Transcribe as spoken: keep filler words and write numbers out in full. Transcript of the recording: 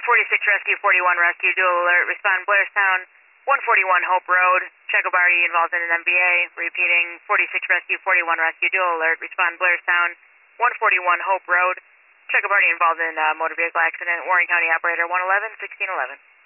forty-six Rescue, forty-one Rescue, dual alert, respond Blairstown, one forty-one Hope Road, Chacobarty involved in an M V A, repeating forty-six Rescue, forty-one Rescue, dual alert, respond Blairstown, one forty-one Hope Road, Chacobarty involved in a motor vehicle accident, Warren County operator one eleven, sixteen eleven.